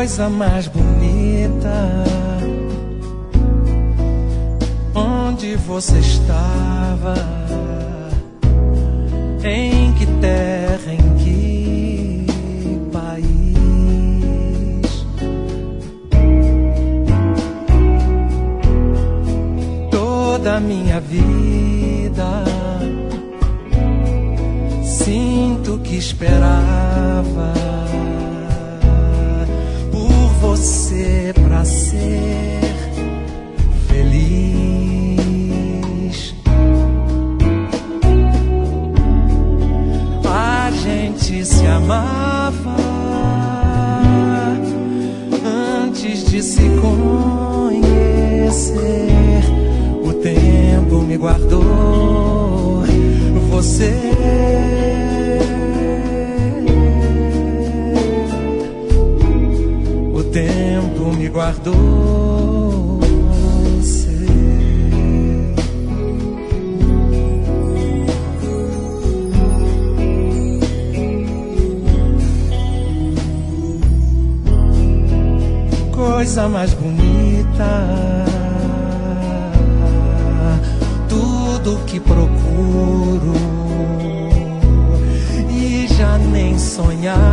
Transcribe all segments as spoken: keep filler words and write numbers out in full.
coisa mais bonita. Onde você estava? Em que terra, em que país? Toda a minha vida sinto que esperava por você pra ser feliz. A gente se amava antes de se conhecer. O tempo me guardou você. O tempo me guardou você. Coisa mais bonita, tudo que procuro e já nem sonhava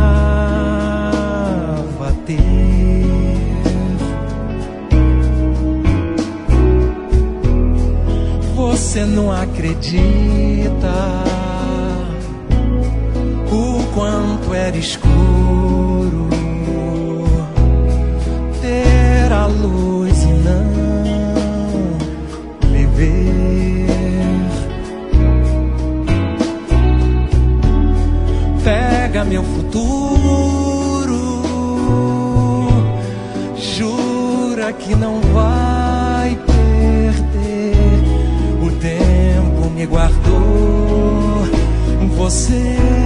ter. Você não acredita o quanto era escuro ter a luz e não me ver. Pega meu futuro, jura que não vai perder. O tempo me guardou você.